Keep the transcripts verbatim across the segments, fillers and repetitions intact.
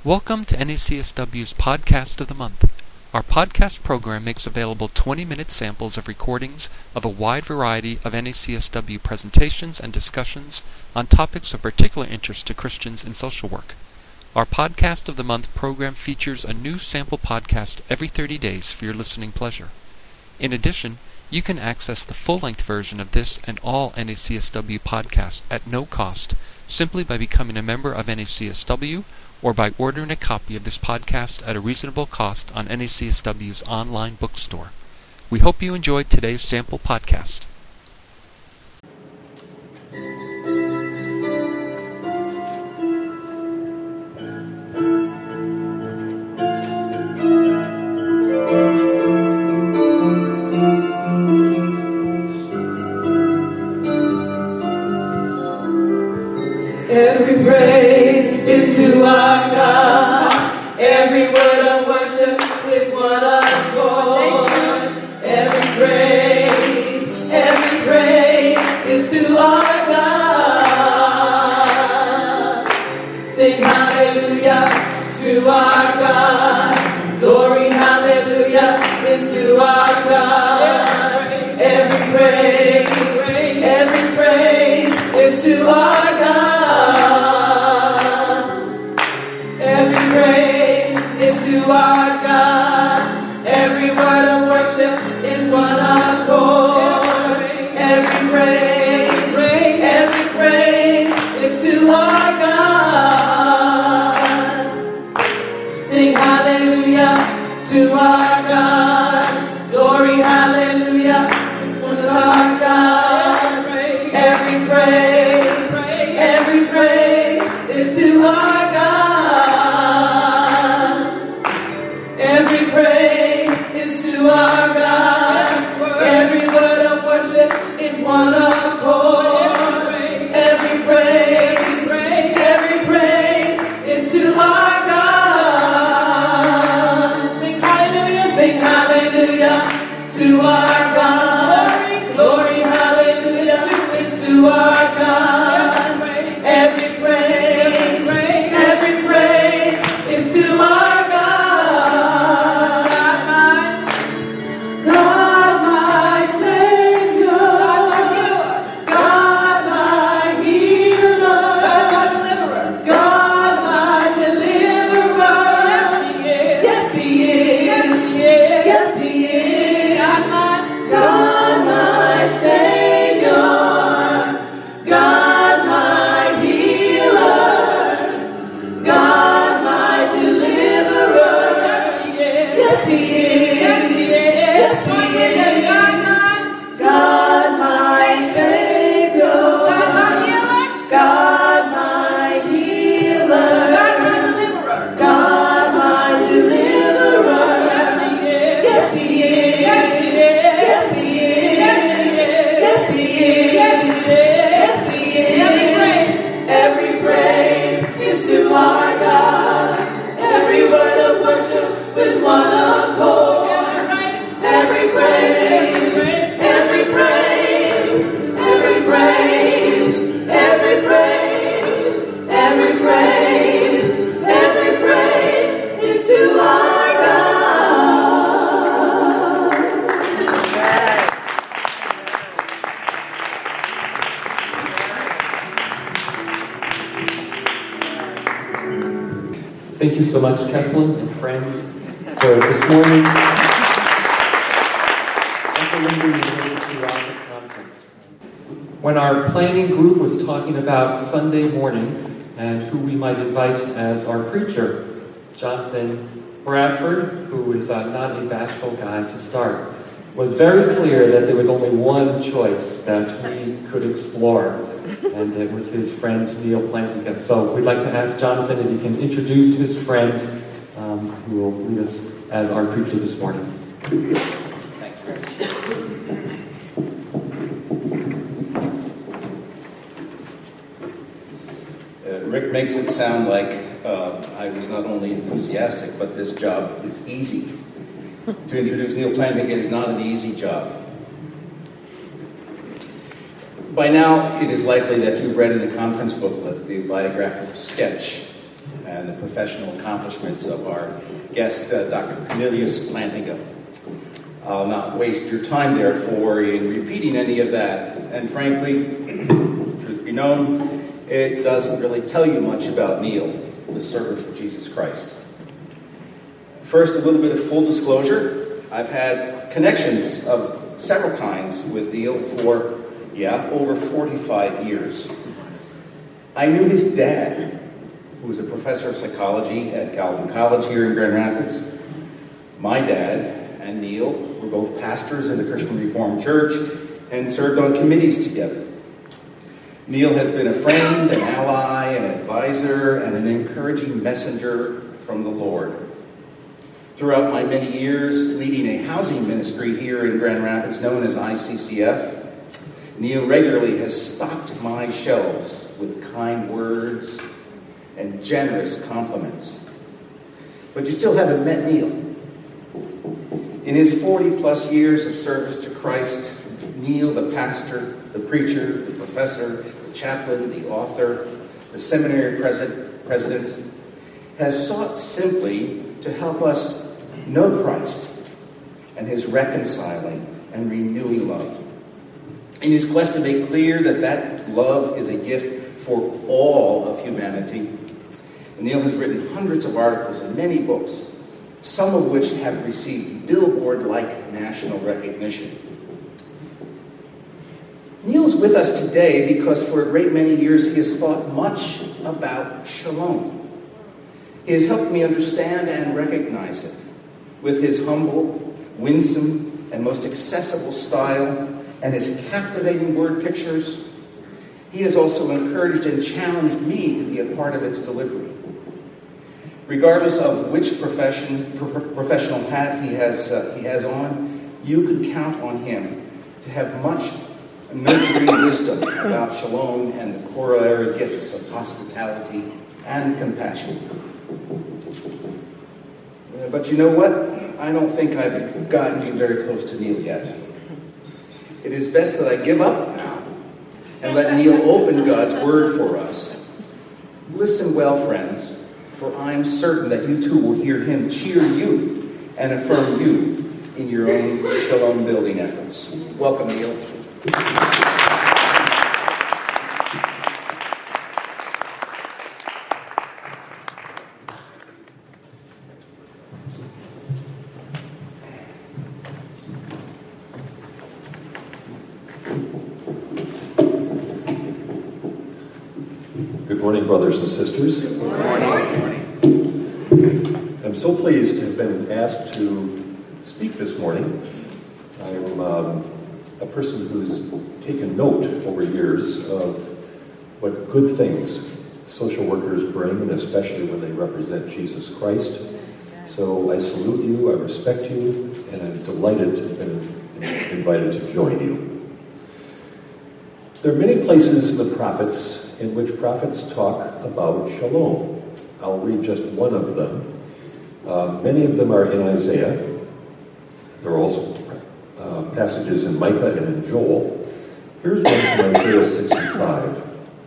Welcome to N A C S W's Podcast of the Month. Our podcast program makes available twenty-minute samples of recordings of a wide variety of N A C S W presentations and discussions on topics of particular interest to Christians in social work. Our Podcast of the Month program features a new sample podcast every thirty days for your listening pleasure. In addition, you can access the full-length version of this and all N A C S W podcasts at no cost simply by becoming a member of N A C S W or by ordering a copy of this podcast at a reasonable cost on N A C S W's online bookstore. We hope you enjoyed today's sample podcast. Every praise is to our God. Every word of worship with one accord. Every praise, every praise is to our God. Sing hallelujah to our God. Glory, hallelujah is to our God. Every praise, every praise is to our God. To our God, every word of worship is one accord. Every praise, every praise is to our God. Sing hallelujah to our God. Glory, hallelujah to our God. Every praise, every praise is to our God. Every praise is to our God. Every word of worship is one accord. Every praise, every praise is to our God. Sing hallelujah, sing hallelujah to our God. Glory, hallelujah is to our God. Every praise, every praise is to our God. Thank you so much, Kesslin and friends, for this morning and for lingering with us throughout the conference. When our planning group was talking about Sunday morning and who we might invite as our preacher, Jonathan Bradford, who is uh, not a bashful guy to start, was very clear that there was only one choice that we could explore, and it was his friend Neil Plantinga. So we'd like to ask Jonathan if he can introduce his friend, um, who will lead us as our preacher this morning. Thanks, Rick. Uh, Rick makes it sound like uh, I was not only enthusiastic, but this job is easy. To introduce Neil Plantinga is not an easy job. By now, it is likely that you've read in the conference booklet the biographical sketch and the professional accomplishments of our guest, uh, Doctor Cornelius Plantinga. I'll not waste your time, therefore, in repeating any of that. And frankly, truth be known, it doesn't really tell you much about Neil, the servant of Jesus Christ. First, a little bit of full disclosure. I've had connections of several kinds with Neil for, yeah, over forty-five years. I knew his dad, who was a professor of psychology at Calvin College here in Grand Rapids. My dad and Neil were both pastors in the Christian Reformed Church and served on committees together. Neil has been a friend, an ally, an advisor, and an encouraging messenger from the Lord. Throughout my many years leading a housing ministry here in Grand Rapids known as I C C F, Neil regularly has stocked my shelves with kind words and generous compliments. But you still haven't met Neil. In his forty-plus years of service to Christ, Neil, the pastor, the preacher, the professor, the chaplain, the author, the seminary president, president, has sought simply to help us know Christ and his reconciling and renewing love. In his quest to make clear that that love is a gift for all of humanity, Neil has written hundreds of articles and many books, some of which have received billboard-like national recognition. Neil's with us today because for a great many years he has thought much about shalom. He has helped me understand and recognize it. With his humble, winsome, and most accessible style and his captivating word pictures, he has also encouraged and challenged me to be a part of its delivery. Regardless of which profession, pro- professional hat he has, uh, he has on, you can count on him to have much nurturing wisdom about shalom and the corollary gifts of hospitality and compassion. Uh, but you know what? I don't think I've gotten you very close to Neil yet. It is best that I give up now and let Neil open God's word for us. Listen well, friends, for I'm certain that you too will hear him cheer you and affirm you in your own shalom building efforts. Welcome, Neil. Good morning, brothers and sisters. Good morning. I'm so pleased to have been asked to speak this morning. I'm um, a person who's taken note over years of what good things social workers bring, and especially when they represent Jesus Christ. So I salute you, I respect you, and I'm delighted to have been invited to join you. There are many places in the prophets in which prophets talk about shalom. I'll read just one of them. Uh, many of them are in Isaiah. There are also uh, passages in Micah and in Joel. Here's one from Isaiah sixty-five.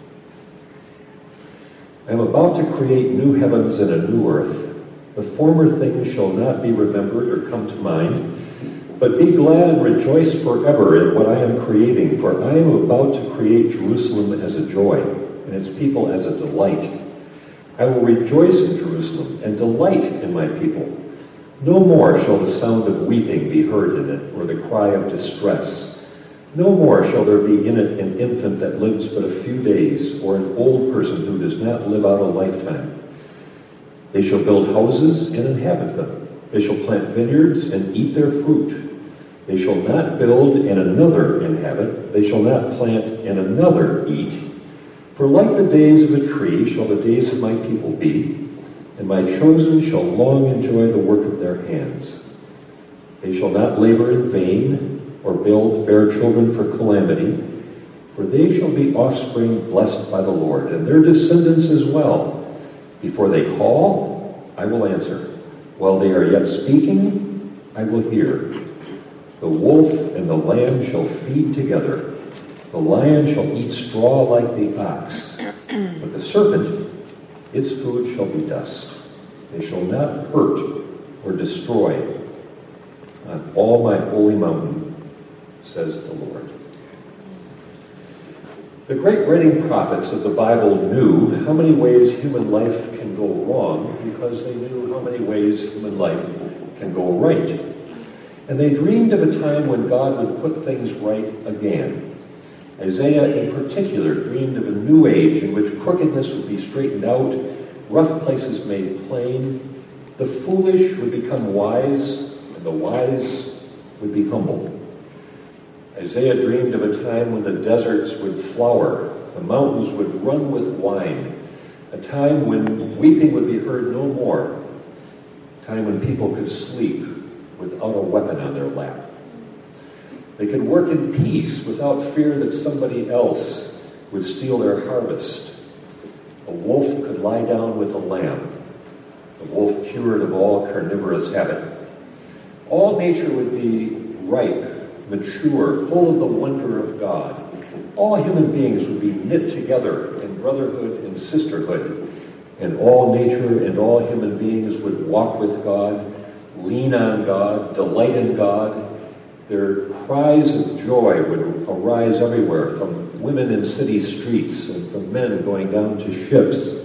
I am about to create new heavens and a new earth. The former things shall not be remembered or come to mind, but be glad and rejoice forever in what I am creating, for I am about to create Jerusalem as a joy, and its people as a delight. I will rejoice in Jerusalem and delight in my people. No more shall the sound of weeping be heard in it, or the cry of distress. No more shall there be in it an infant that lives but a few days, or an old person who does not live out a lifetime. They shall build houses and inhabit them. They shall plant vineyards and eat their fruit. They shall not build and another inhabit. They shall not plant and another eat. For like the days of a tree shall the days of my people be, and my chosen shall long enjoy the work of their hands. They shall not labor in vain, or build, bear children for calamity, for they shall be offspring blessed by the Lord, and their descendants as well. Before they call, I will answer. While they are yet speaking, I will hear. The wolf and the lamb shall feed together. The lion shall eat straw like the ox, but the serpent its food shall be dust. They shall not hurt or destroy on all my holy mountain, says the Lord. The great writing prophets of the Bible knew how many ways human life can go wrong because they knew how many ways human life can go right. And they dreamed of a time when God would put things right again. Isaiah in particular dreamed of a new age in which crookedness would be straightened out, rough places made plain, the foolish would become wise, and the wise would be humble. Isaiah dreamed of a time when the deserts would flower, the mountains would run with wine, a time when weeping would be heard no more, a time when people could sleep without a weapon on their lap. They could work in peace without fear that somebody else would steal their harvest. A wolf could lie down with a lamb, the wolf cured of all carnivorous habit. All nature would be ripe, mature, full of the wonder of God. All human beings would be knit together in brotherhood and sisterhood, and all nature and all human beings would walk with God, lean on God, delight in God. Their cries of joy would arise everywhere, from women in city streets and from men going down to ships.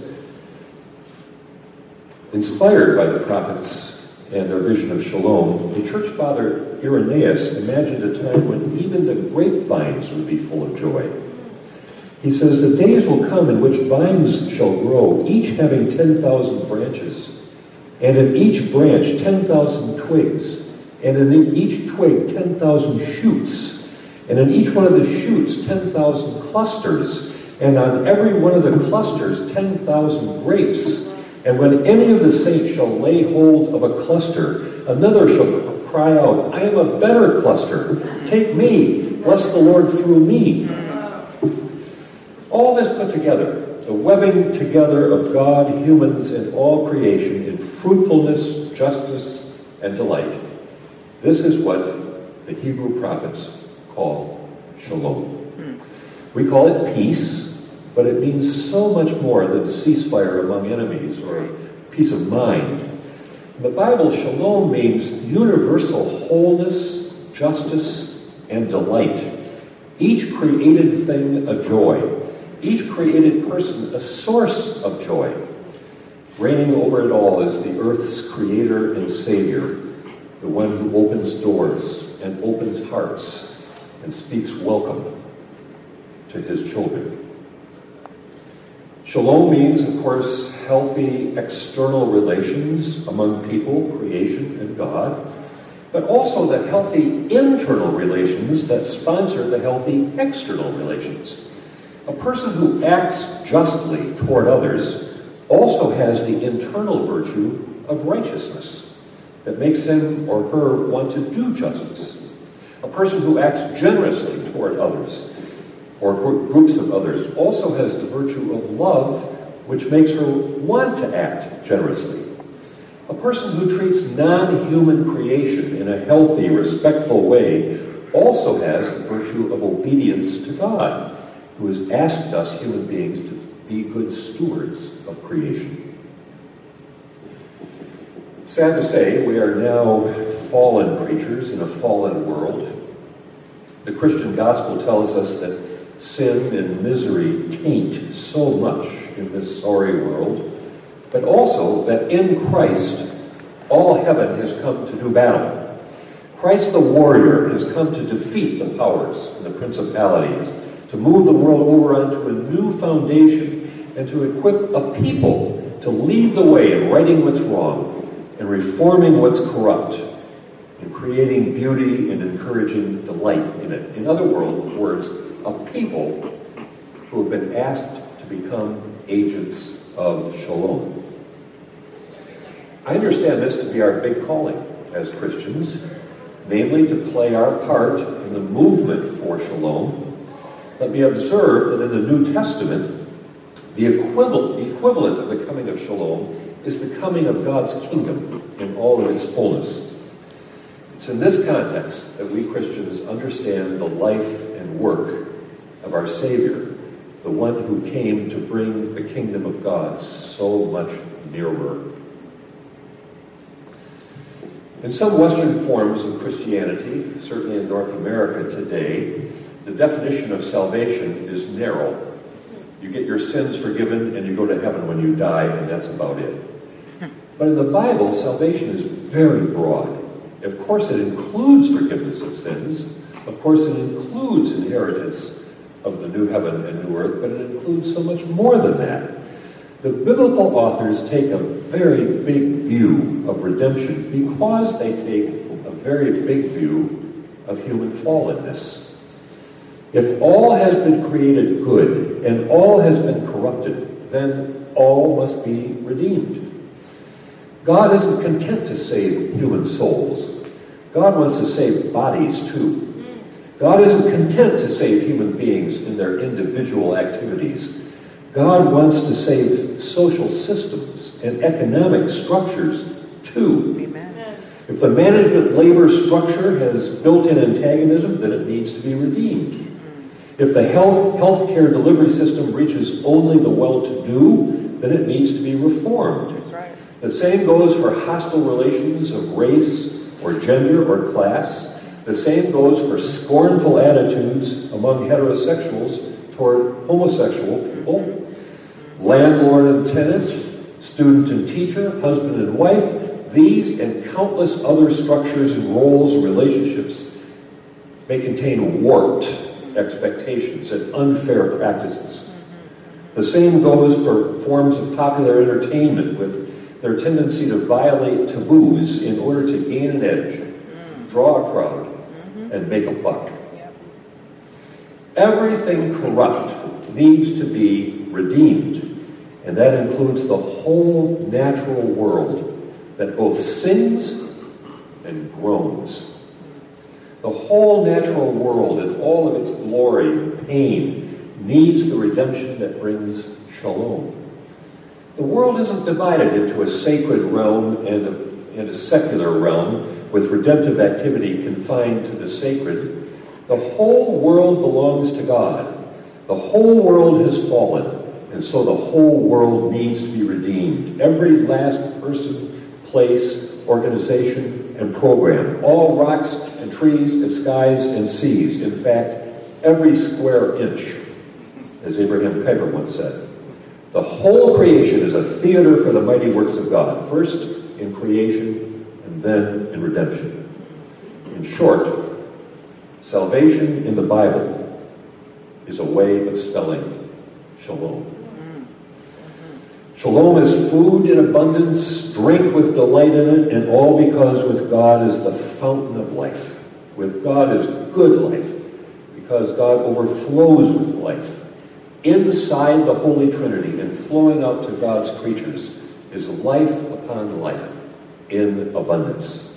Inspired by the prophets and their vision of shalom, the church father Irenaeus imagined a time when even the grapevines would be full of joy. He says, "The days will come in which vines shall grow, each having ten thousand branches, and in each branch ten thousand twigs, and in each twig ten thousand shoots, and in each one of the shoots ten thousand clusters, and on every one of the clusters ten thousand grapes. And when any of the saints shall lay hold of a cluster, another shall cry out, I am a better cluster. Take me, bless the Lord through me." All this put together, the webbing together of God, humans, and all creation in fruitfulness, justice, and delight. This is what the Hebrew prophets call shalom. We call it peace, but it means so much more than ceasefire among enemies or peace of mind. In the Bible, shalom means universal wholeness, justice, and delight. Each created thing a joy. Each created person a source of joy. Reigning over it all is the earth's creator and savior, the one who opens doors and opens hearts and speaks welcome to his children. Shalom means, of course, healthy external relations among people, creation, and God, but also the healthy internal relations that sponsor the healthy external relations. A person who acts justly toward others also has the internal virtue of righteousness that makes him or her want to do justice. A person who acts generously toward others or groups of others also has the virtue of love, which makes her want to act generously. A person who treats non-human creation in a healthy, respectful way also has the virtue of obedience to God, who has asked us human beings to be good stewards of creation. Sad to say, we are now fallen creatures in a fallen world. The Christian gospel tells us that sin and misery taint so much in this sorry world, but also that in Christ, all heaven has come to do battle. Christ the warrior has come to defeat the powers and the principalities, to move the world over onto a new foundation, and to equip a people to lead the way in righting what's wrong and reforming what's corrupt, and creating beauty and encouraging delight in it. In other words, a people who have been asked to become agents of shalom. I understand this to be our big calling as Christians, namely to play our part in the movement for shalom. Let me observe that in the New Testament, the equivalent, the equivalent of the coming of shalom is the coming of God's kingdom in all of its fullness. It's in this context that we Christians understand the life and work of our Savior the one who came to bring the kingdom of God so much nearer. In some Western forms of Christianity, certainly in North America today, the definition of salvation is narrow. You get your sins forgiven and you go to heaven when you die, and that's about it. But in the Bible, salvation is very broad. Of course, it includes forgiveness of sins. Of course, it includes inheritance of the new heaven and new earth, but it includes so much more than that. The biblical authors take a very big view of redemption because they take a very big view of human fallenness. If all has been created good and all has been corrupted, then all must be redeemed. God isn't content to save human souls. God wants to save bodies too. God isn't content to save human beings in their individual activities. God wants to save social systems and economic structures too. Amen. If the management labor structure has built-in antagonism, then it needs to be redeemed. If the health healthcare delivery system reaches only the well-to-do, then it needs to be reformed. That's right. The same goes for hostile relations of race or gender or class. The same goes for scornful attitudes among heterosexuals toward homosexual people. Landlord and tenant, student and teacher, husband and wife, these and countless other structures and roles and relationships may contain warped expectations and unfair practices. The same goes for forms of popular entertainment with their tendency to violate taboos in order to gain an edge, draw a crowd, and make a buck. Everything corrupt needs to be redeemed. And that includes the whole natural world that both sins and groans. The whole natural world in all of its glory and pain needs the redemption that brings shalom. The world isn't divided into a sacred realm and a, and a secular realm with redemptive activity confined to the sacred. The whole world belongs to God. The whole world has fallen. And so the whole world needs to be redeemed. Every last person, place, organization, and program. All rocks and trees and skies and seas. In fact, every square inch, as Abraham Kuyper once said. The whole creation is a theater for the mighty works of God. First in creation and then in redemption. In short, salvation in the Bible is a way of spelling shalom. Shalom is food in abundance, drink with delight in it, and all because with God is the fountain of life. With God is good life, because God overflows with life. Inside the Holy Trinity and flowing out to God's creatures is life upon life in abundance.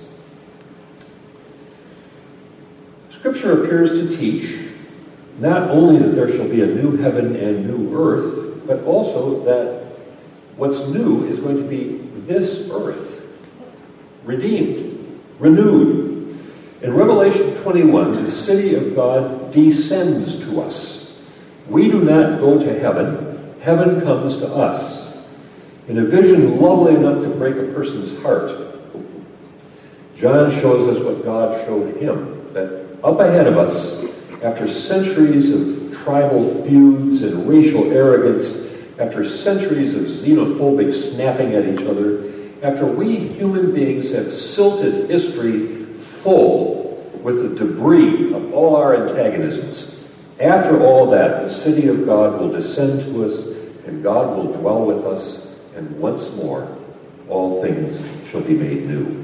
Scripture appears to teach not only that there shall be a new heaven and new earth, but also that what's new is going to be this earth, redeemed, renewed. In Revelation twenty-one, the city of God descends to us. We do not go to heaven. Heaven comes to us. In a vision lovely enough to break a person's heart, John shows us what God showed him, that up ahead of us, after centuries of tribal feuds and racial arrogance, after centuries of xenophobic snapping at each other, after we human beings have silted history full with the debris of all our antagonisms, after all that, the city of God will descend to us, and God will dwell with us, and once more, all things shall be made new.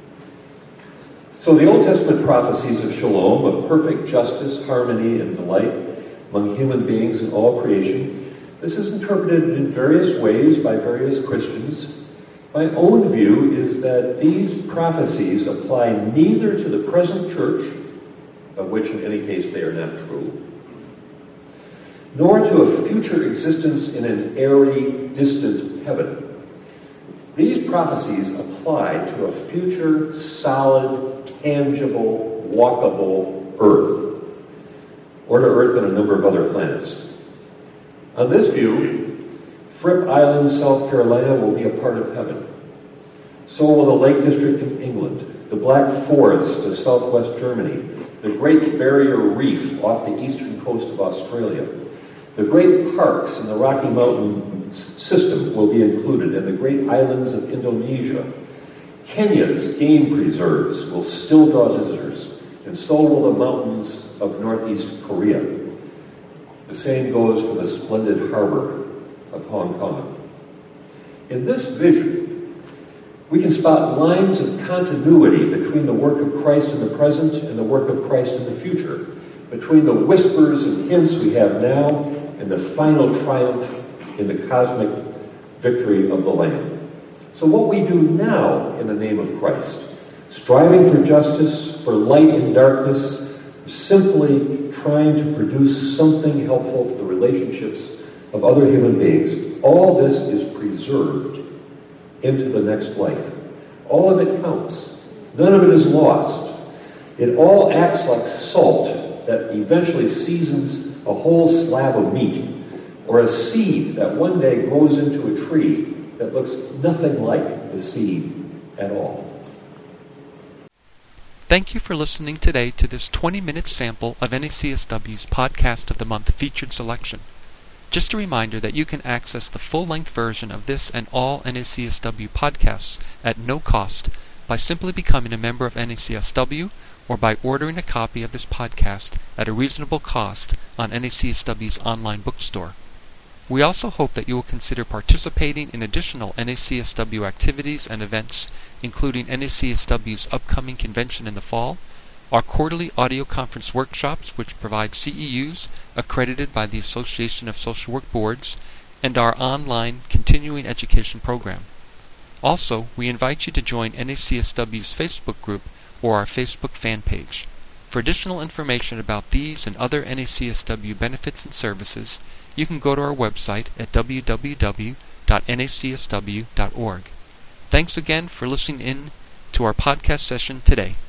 So the Old Testament prophecies of shalom, of perfect justice, harmony, and delight among human beings and all creation, this is interpreted in various ways by various Christians. My own view is that these prophecies apply neither to the present church, of which in any case they are not true, nor to a future existence in an airy, distant heaven. These prophecies apply to a future, solid, tangible, walkable earth, or to Earth and a number of other planets. On this view, Fripp Island, South Carolina will be a part of heaven. So will the Lake District in England, the Black Forest of southwest Germany, the Great Barrier Reef off the eastern coast of Australia. The great parks in the Rocky Mountain system will be included, and the great islands of Indonesia. Kenya's game preserves will still draw visitors, and so will the mountains of northeast Korea. The same goes for the splendid harbor of Hong Kong. In this vision, we can spot lines of continuity between the work of Christ in the present and the work of Christ in the future, between the whispers and hints we have now and the final triumph in the cosmic victory of the Lamb. So what we do now in the name of Christ, striving for justice, for light in darkness, simply trying to produce something helpful for the relationships of other human beings, all this is preserved into the next life. All of it counts. None of it is lost. It all acts like salt that eventually seasons a whole slab of meat, or a seed that one day grows into a tree that looks nothing like the seed at all. Thank you for listening today to this twenty-minute sample of N A C S W's Podcast of the Month featured selection. Just a reminder that you can access the full-length version of this and all N A C S W podcasts at no cost by simply becoming a member of N A C S W or by ordering a copy of this podcast at a reasonable cost on N A C S W's online bookstore. We also hope that you will consider participating in additional N A C S W activities and events, including N A C S W's upcoming convention in the fall, our quarterly audio conference workshops which provide C E Us accredited by the Association of Social Work Boards, and our online continuing education program. Also, we invite you to join N A C S W's Facebook group or our Facebook fan page. For additional information about these and other N A C S W benefits and services, you can go to our website at w w w dot n a c s w dot org. Thanks again for listening in to our podcast session today.